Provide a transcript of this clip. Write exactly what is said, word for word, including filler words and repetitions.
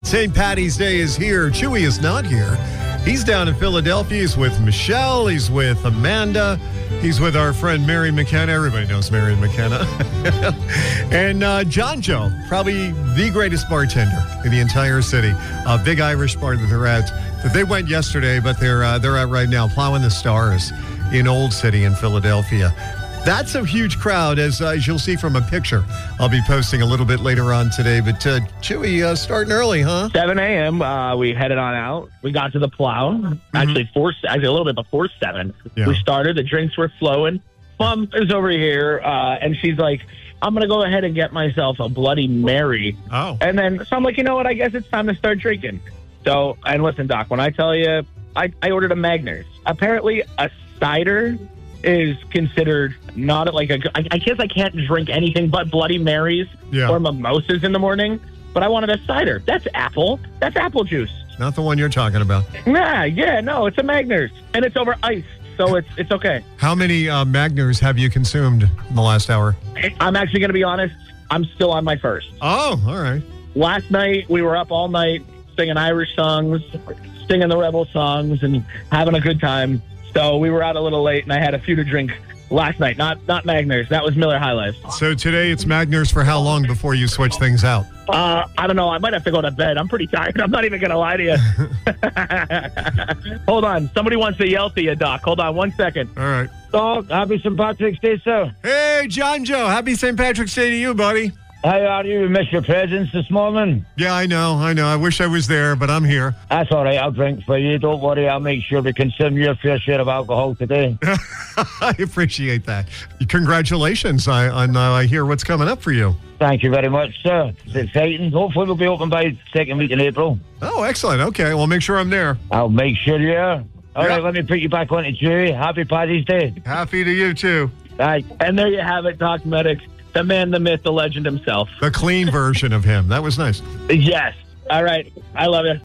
Saint Patty's Day is here. Chewy is not here. He's down in Philadelphia. He's with Michelle. He's with Amanda. He's with our friend Mary McKenna. Everybody knows Mary McKenna. and uh, John Joe, probably the greatest bartender in the entire city. A big Irish bar that they're at. That they went yesterday, but they're uh, they're at right now, plowing the stars in Old City in Philadelphia. That's a huge crowd, as, uh, as you'll see from a picture I'll be posting a little bit later on today. But, uh, Chewy, uh, starting early, huh? seven a.m., uh, we headed on out. We got to the plow. Mm-hmm. Actually, four, actually, a little bit before seven. Yeah. We started. The drinks were flowing. Mom is over here, uh, and she's like, I'm going to go ahead and get myself a Bloody Mary. Oh. And then, so I'm like, you know what? I guess it's time to start drinking. So, and listen, Doc, when I tell you, I, I ordered a Magners. Apparently, a cider is considered not like a, I, I guess I can't drink anything but Bloody Marys yeah. or mimosas in the morning, but I wanted a cider. That's apple. That's apple juice. Not the one you're talking about. Nah, yeah, no, it's a Magners, and it's over ice, so it's it's okay. How many uh, Magners have you consumed in the last hour? I'm actually going to be honest, I'm still on my first. Oh, all right. Last night, we were up all night singing Irish songs, singing the Rebel songs, and having a good time. So we were out a little late, and I had a few to drink last night. Not not Magners. That was Miller High Life. So today it's Magners for how long before you switch things out? Uh, I don't know. I might have to go to bed. I'm pretty tired. I'm not even going to lie to you. Hold on. Somebody wants to yell to you, Doc. Hold on one second. All right. Doc, happy Saint Patrick's Day, sir. Hey, John Joe. Happy Saint Patrick's Day to you, buddy. How are you? We missed your presence this morning. Yeah, I know, I know. I wish I was there, but I'm here. That's all right. I'll drink for you. Don't worry. I'll make sure we consume your fair share of alcohol today. I appreciate that. Congratulations I, on uh, I hear what's coming up for you. Thank you very much, sir. It's exciting. Hopefully we'll be open by the second week in April. Oh, excellent. Okay, well, make sure I'm there. I'll make sure you are. All yep. right, let me put you back on to Chewy. Happy Paddy's Day. Happy to you, too. Right. And there you have it, Doc Medic. The man, the myth, the legend himself. The clean version of him. That was nice. Yes. All right. I love you.